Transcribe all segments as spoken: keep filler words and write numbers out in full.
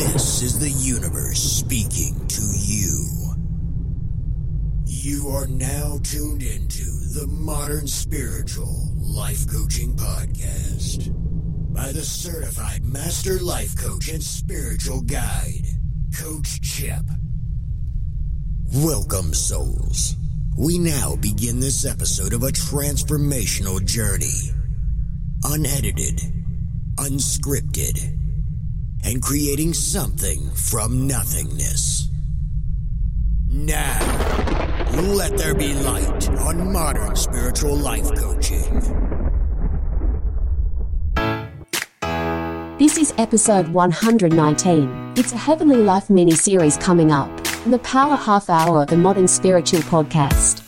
This is the universe speaking to you. You are now tuned into the Modern Spiritual Life Coaching Podcast by the certified master life coach and spiritual guide, Coach Chip. Welcome, souls. We now begin this episode of a transformational journey. Unedited, unscripted, and creating something from nothingness. Now, let there be light on Modern Spiritual Life Coaching. This is episode one hundred nineteen. It's a Heavenly Life mini-series coming up. The Power Half Hour of the Modern Spiritual Podcast.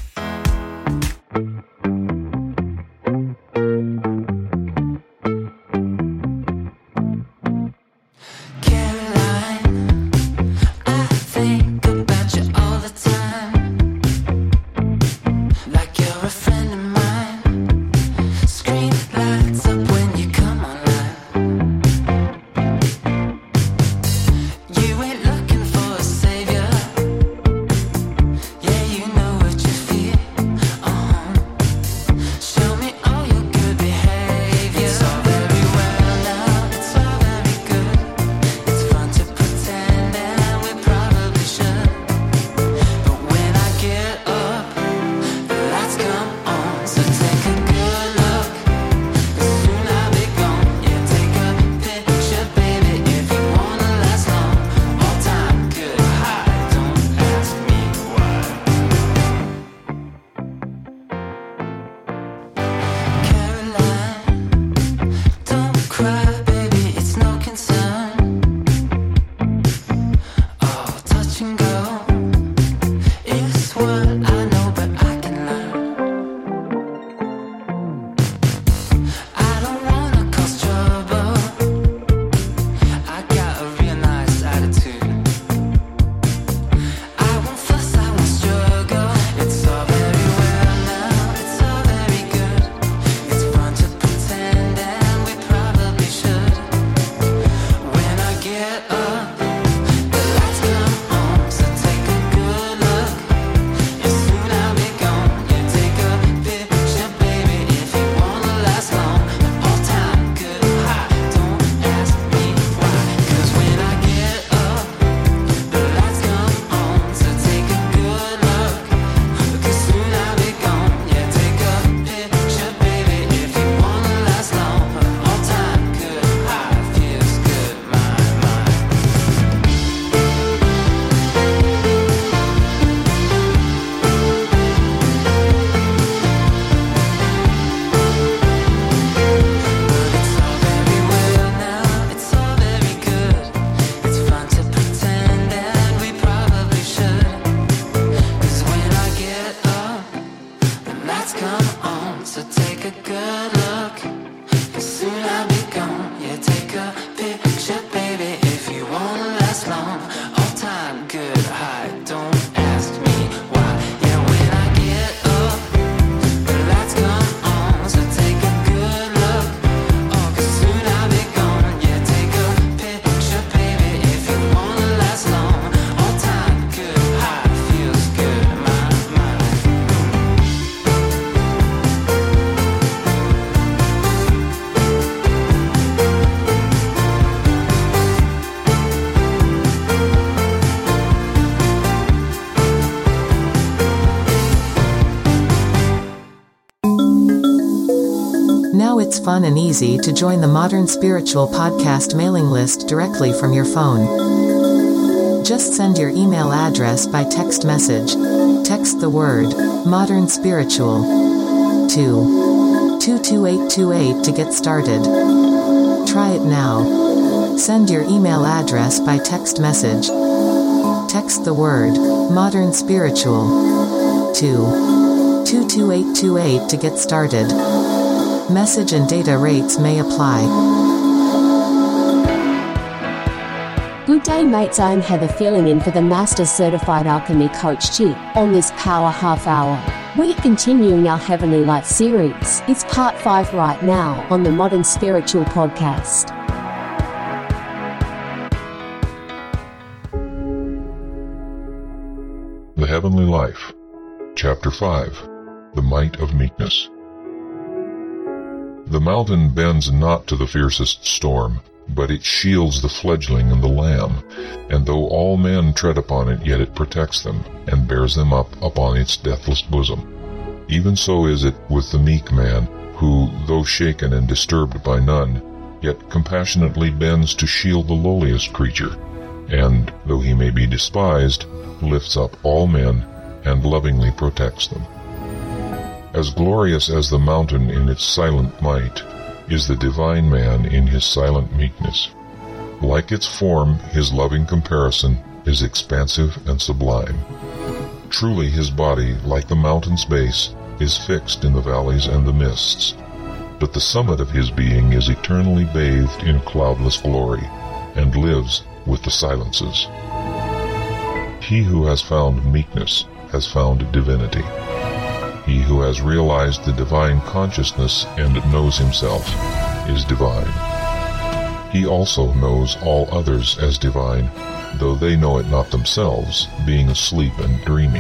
It's fun and easy to join the Modern Spiritual Podcast mailing list directly from your phone. Just send your email address by text message. Text the word Modern Spiritual to two two eight two eight to get started. Try it now. Send your email address by text message. Text the word Modern Spiritual to two two eight two eight to get started. Message and data rates may apply. Good day, mates. I'm Heather, filling in for the Master Certified Alchemy Coach Chip on this Power Half Hour. We're continuing our Heavenly Life series. It's part five right now on the Modern Spiritual Podcast. Heavenly Life, Chapter five, The Might of Meekness. The mountain bends not to the fiercest storm, but it shields the fledgling and the lamb, and though all men tread upon it, yet it protects them, and bears them up upon its deathless bosom. Even so is it with the meek man, who, though shaken and disturbed by none, yet compassionately bends to shield the lowliest creature, and, though he may be despised, lifts up all men, and lovingly protects them. As glorious as the mountain in its silent might, is the divine man in his silent meekness. Like its form, his loving comparison is expansive and sublime. Truly his body, like the mountain's base, is fixed in the valleys and the mists, but the summit of his being is eternally bathed in cloudless glory, and lives with the silences. He who has found meekness has found divinity. He who has realized the divine consciousness and knows himself is divine. He also knows all others as divine, though they know it not themselves, being asleep and dreaming.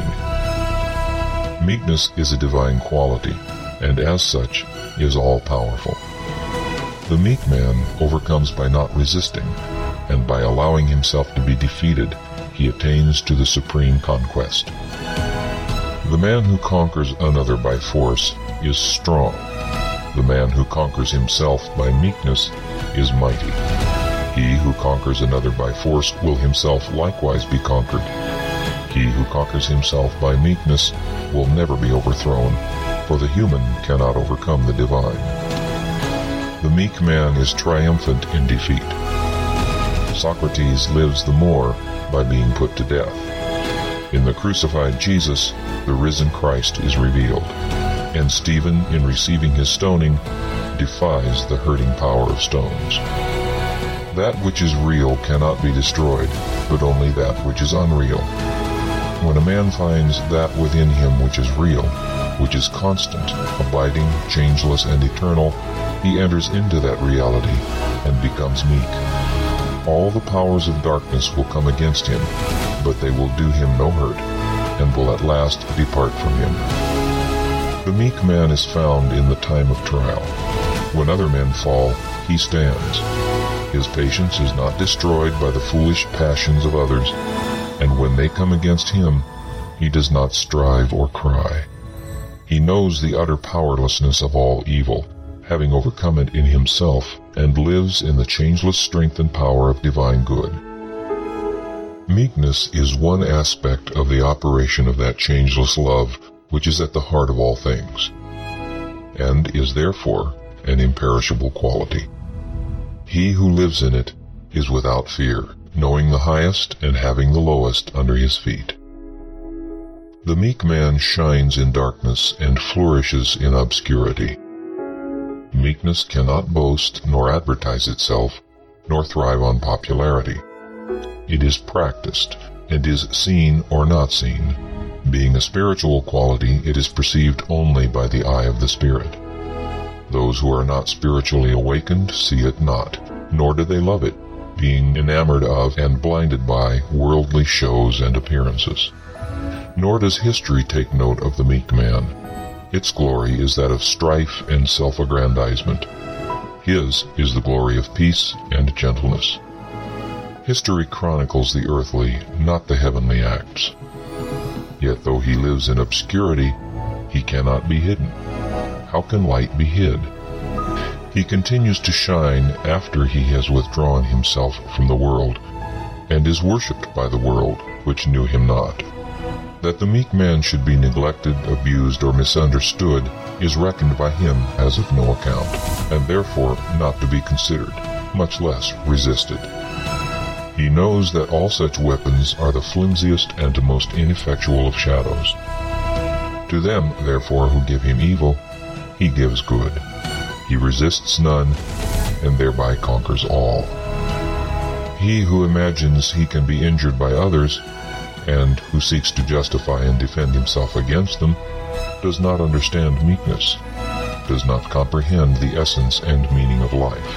Meekness is a divine quality, and as such is all-powerful. The meek man overcomes by not resisting, and by allowing himself to be defeated, he attains to the supreme conquest. The man who conquers another by force is strong. The man who conquers himself by meekness is mighty. He who conquers another by force will himself likewise be conquered. He who conquers himself by meekness will never be overthrown, for the human cannot overcome the divine. The meek man is triumphant in defeat. Socrates lives the more by being put to death. In the crucified Jesus, the risen Christ is revealed, and Stephen, in receiving his stoning, defies the hurting power of stones. That which is real cannot be destroyed, but only that which is unreal. When a man finds that within him which is real, which is constant, abiding, changeless, and eternal, he enters into that reality and becomes meek. All the powers of darkness will come against him, but they will do him no hurt, and will at last depart from him. The meek man is found in the time of trial. When other men fall, he stands. His patience is not destroyed by the foolish passions of others, and when they come against him, he does not strive or cry. He knows the utter powerlessness of all evil, having overcome it in himself, and lives in the changeless strength and power of divine good. Meekness is one aspect of the operation of that changeless love which is at the heart of all things, and is therefore an imperishable quality. He who lives in it is without fear, knowing the highest and having the lowest under his feet. The meek man shines in darkness and flourishes in obscurity. Meekness cannot boast nor advertise itself, nor thrive on popularity. It is practiced, and is seen or not seen. Being a spiritual quality, it is perceived only by the eye of the Spirit. Those who are not spiritually awakened see it not, nor do they love it, being enamored of and blinded by worldly shows and appearances. Nor does history take note of the meek man. Its glory is that of strife and self-aggrandizement. His is the glory of peace and gentleness. History chronicles the earthly, not the heavenly acts. Yet though he lives in obscurity, he cannot be hidden. How can light be hid? He continues to shine after he has withdrawn himself from the world, and is worshipped by the world, which knew him not. That the meek man should be neglected, abused, or misunderstood is reckoned by him as of no account, and therefore not to be considered, much less resisted. He knows that all such weapons are the flimsiest and most ineffectual of shadows. To them, therefore, who give him evil, he gives good. He resists none, and thereby conquers all. He who imagines he can be injured by others, and who seeks to justify and defend himself against them, does not understand meekness, does not comprehend the essence and meaning of life.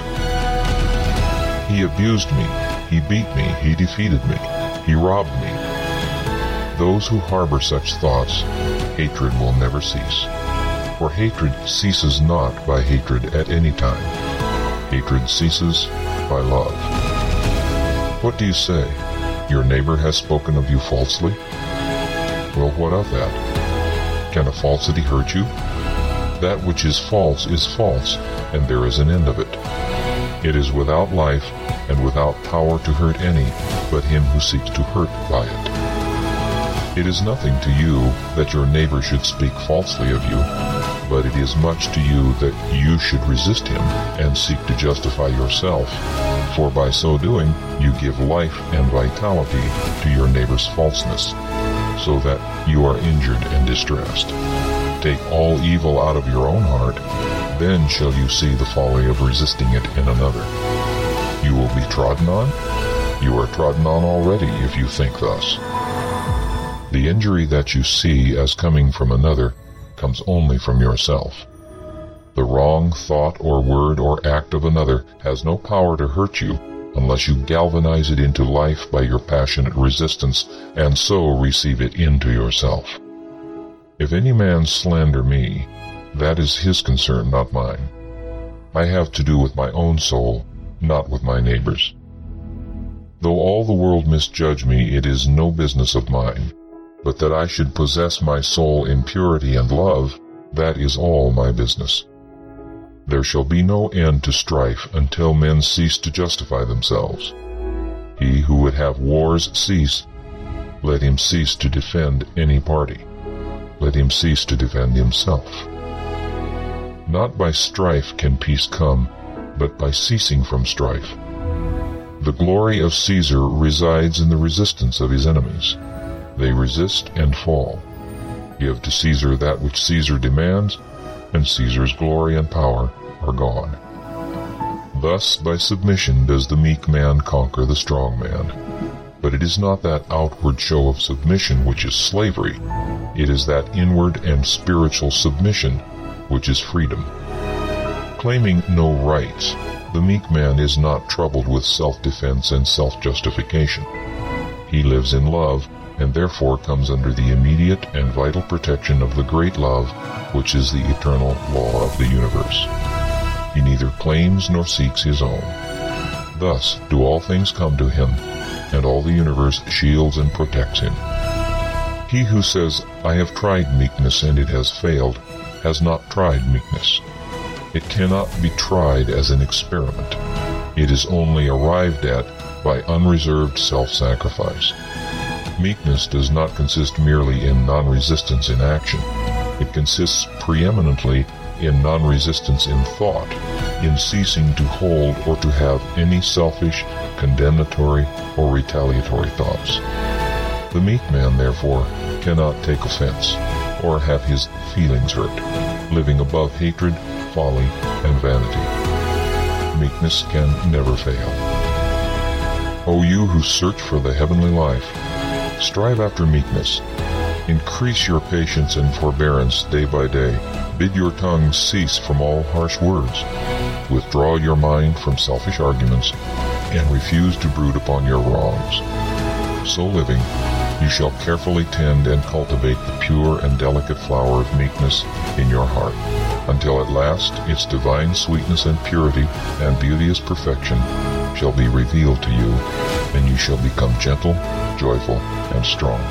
He abused me, he beat me, he defeated me, he robbed me. those who harbor such thoughts, hatred will never cease. For hatred ceases not by hatred at any time. Hatred ceases by love. What do you say? Your neighbor has spoken of you falsely? Well, what of that? Can a falsity hurt you? That which is false is false, and there is an end of it. It is without life and without power to hurt any but him who seeks to hurt by it. It is nothing to you that your neighbor should speak falsely of you, but it is much to you that you should resist him and seek to justify yourself, for by so doing you give life and vitality to your neighbor's falseness, so that you are injured and distressed. Take all evil out of your own heart, then shall you see the folly of resisting it in another. You will be trodden on? You are trodden on already if you think thus. The injury that you see as coming from another comes only from yourself. The wrong thought or word or act of another has no power to hurt you unless you galvanize it into life by your passionate resistance, and so receive it into yourself. If any man slander me, that is his concern, not mine. I have to do with my own soul, not with my neighbor's. Though all the world misjudge me, it is no business of mine, but that I should possess my soul in purity and love, that is all my business. There shall be no end to strife until men cease to justify themselves. He who would have wars cease, let him cease to defend any party. Let him cease to defend himself. Not by strife can peace come, but by ceasing from strife. The glory of Caesar resides in the resistance of his enemies. They resist and fall. Give to Caesar that which Caesar demands, and Caesar's glory and power are gone. Thus, by submission does the meek man conquer the strong man. But it is not that outward show of submission which is slavery. It is that inward and spiritual submission which is freedom. Claiming no rights, the meek man is not troubled with self-defense and self-justification. He lives in love, and therefore comes under the immediate and vital protection of the great love, which is the eternal law of the universe. He neither claims nor seeks his own. Thus do all things come to him, and all the universe shields and protects him. He who says, I have tried meekness and it has failed, has not tried meekness. It cannot be tried as an experiment. It is only arrived at by unreserved self-sacrifice. Meekness does not consist merely in non-resistance in action. It consists preeminently in non-resistance in thought, in ceasing to hold or to have any selfish, condemnatory, or retaliatory thoughts. The meek man, therefore, cannot take offense, or have his feelings hurt, living above hatred, folly, and vanity. Meekness can never fail. O you who search for the heavenly life, strive after meekness. Increase your patience and forbearance day by day. Bid your tongue cease from all harsh words. Withdraw your mind from selfish arguments, and refuse to brood upon your wrongs. So living, you shall carefully tend and cultivate the pure and delicate flower of meekness in your heart, until at last its divine sweetness and purity and beauteous perfection shall be revealed to you, and you shall become gentle, joyful, and strong.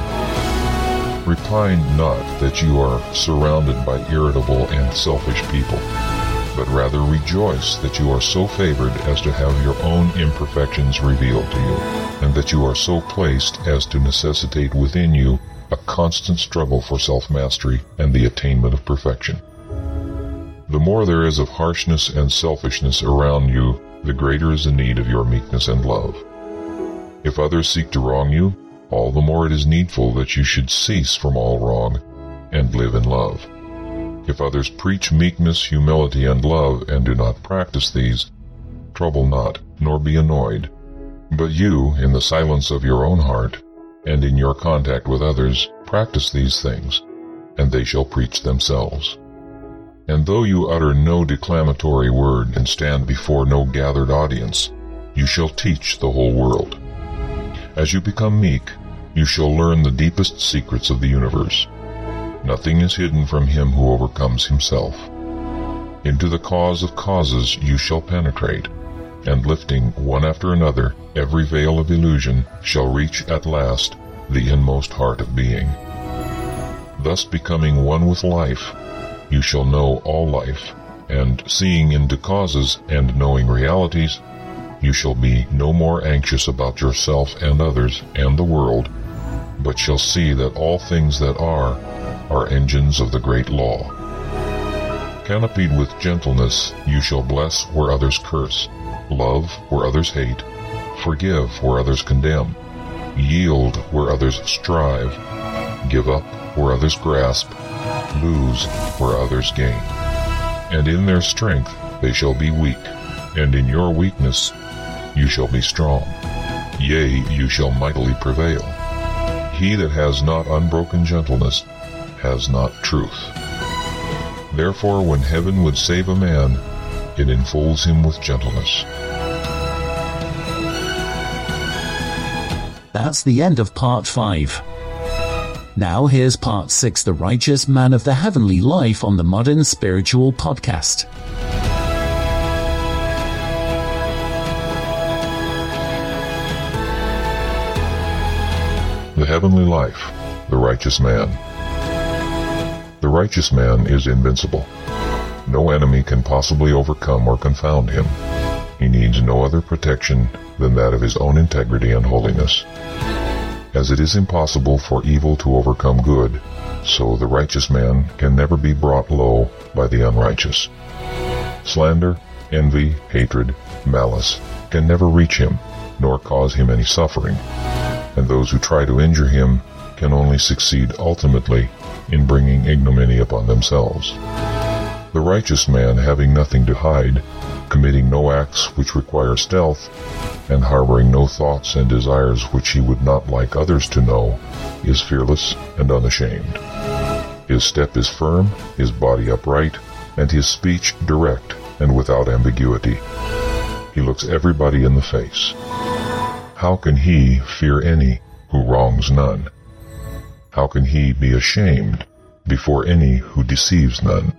Repine not that you are surrounded by irritable and selfish people, but rather rejoice that you are so favored as to have your own imperfections revealed to you, and that you are so placed as to necessitate within you a constant struggle for self-mastery and the attainment of perfection. The more there is of harshness and selfishness around you, the greater is the need of your meekness and love. If others seek to wrong you, all the more it is needful that you should cease from all wrong and live in love. If others preach meekness, humility, and love, and do not practice these, trouble not, nor be annoyed. But you, in the silence of your own heart, and in your contact with others, practice these things, and they shall preach themselves. And though you utter no declamatory word and stand before no gathered audience, you shall teach the whole world. As you become meek, you shall learn the deepest secrets of the universe. Nothing is hidden from him who overcomes himself. Into the cause of causes you shall penetrate, and lifting one after another every veil of illusion shall reach at last the inmost heart of being. Thus becoming one with life, you shall know all life, and seeing into causes and knowing realities, you shall be no more anxious about yourself and others and the world, but shall see that all things that are, are engines of the great law. Canopied with gentleness, you shall bless where others curse, love where others hate, forgive where others condemn, yield where others strive, give up where others grasp, lose where others gain. And in their strength they shall be weak, and in your weakness you shall be strong. Yea, you shall mightily prevail. He that has not unbroken gentleness has not truth. Therefore, when heaven would save a man, it enfolds him with gentleness. That's the end of part five. Now here's part six, The Righteous Man of the Heavenly Life, on the Modern Spiritual Podcast. The Heavenly Life, the Righteous Man. The righteous man is invincible. No enemy can possibly overcome or confound him. He needs no other protection than that of his own integrity and holiness. As it is impossible for evil to overcome good, so the righteous man can never be brought low by the unrighteous. Slander, envy, hatred, malice can never reach him, nor cause him any suffering, and those who try to injure him can only succeed ultimately in bringing ignominy upon themselves. The righteous man, having nothing to hide, committing no acts which require stealth, and harboring no thoughts and desires which he would not like others to know, is fearless and unashamed. His step is firm, his body upright, and his speech direct and without ambiguity. He looks everybody in the face. How can he fear any who wrongs none? How can he be ashamed before any who deceives none?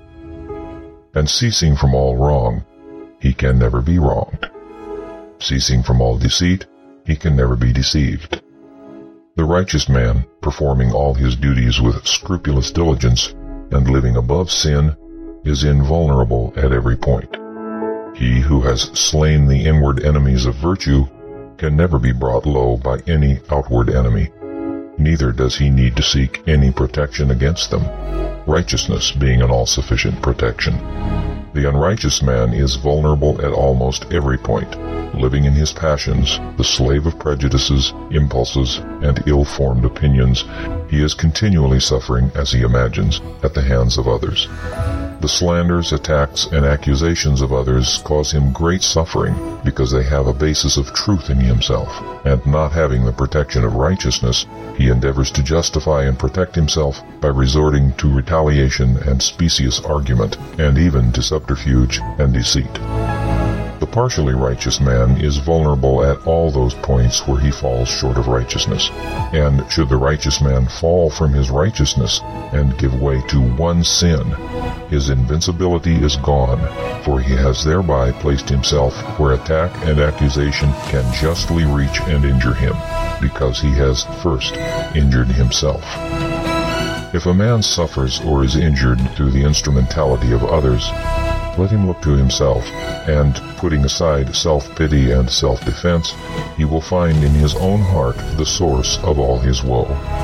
And ceasing from all wrong, he can never be wronged. Ceasing from all deceit, he can never be deceived. The righteous man, performing all his duties with scrupulous diligence and living above sin, is invulnerable at every point. He who has slain the inward enemies of virtue can never be brought low by any outward enemy. Neither does he need to seek any protection against them, righteousness being an all-sufficient protection. The unrighteous man is vulnerable at almost every point, living in his passions, the slave of prejudices, impulses, and ill-formed opinions. He is continually suffering, as he imagines, at the hands of others. The slanders, attacks, and accusations of others cause him great suffering because they have a basis of truth in himself, and not having the protection of righteousness, he endeavors to justify and protect himself by resorting to retaliation and specious argument, and even to subterfuge and deceit. The partially righteous man is vulnerable at all those points where he falls short of righteousness, and should the righteous man fall from his righteousness and give way to one sin, his invincibility is gone, for he has thereby placed himself where attack and accusation can justly reach and injure him, because he has first injured himself. If a man suffers or is injured through the instrumentality of others, let him look to himself, and, putting aside self-pity and self-defense, he will find in his own heart the source of all his woe.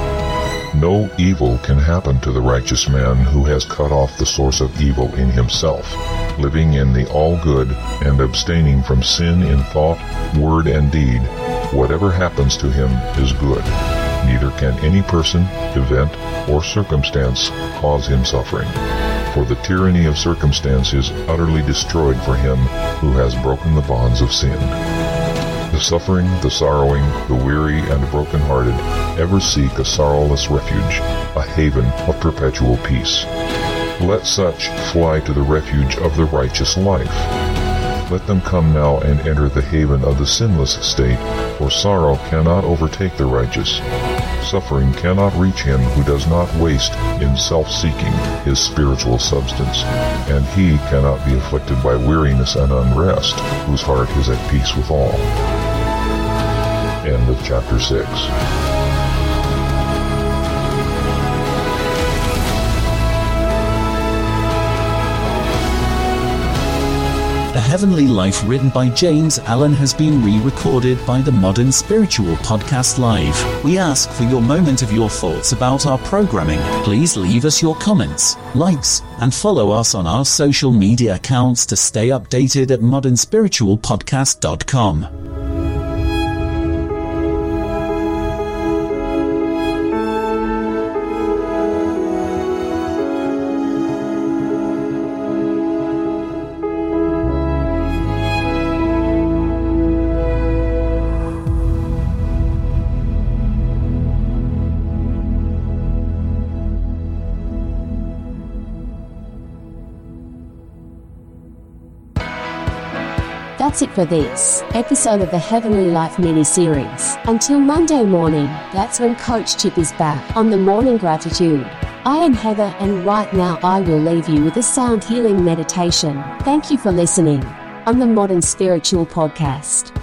No evil can happen to the righteous man who has cut off the source of evil in himself, living in the all-good and abstaining from sin in thought, word, and deed. Whatever happens to him is good. Neither can any person, event, or circumstance cause him suffering, for the tyranny of circumstance is utterly destroyed for him who has broken the bonds of sin. The suffering, the sorrowing, the weary, and broken-hearted ever seek a sorrowless refuge, a haven of perpetual peace. Let such fly to the refuge of the righteous life. Let them come now and enter the haven of the sinless state, for sorrow cannot overtake the righteous. Suffering cannot reach him who does not waste in self-seeking his spiritual substance, and he cannot be afflicted by weariness and unrest, whose heart is at peace with all. End of chapter six. The Heavenly Life written by James Allen has been re-recorded by the Modern Spiritual Podcast Live. We ask for your moment of your thoughts about our programming. Please leave us your comments, likes, and follow us on our social media accounts to stay updated at modern spiritual podcast dot com. That's it for this episode of the Heavenly Life mini-series. Until Monday morning, that's when Coach Chip is back on the Morning Gratitude. I am Heather, and right now I will leave you with a sound healing meditation. Thank you for listening on the Modern Spiritual Podcast.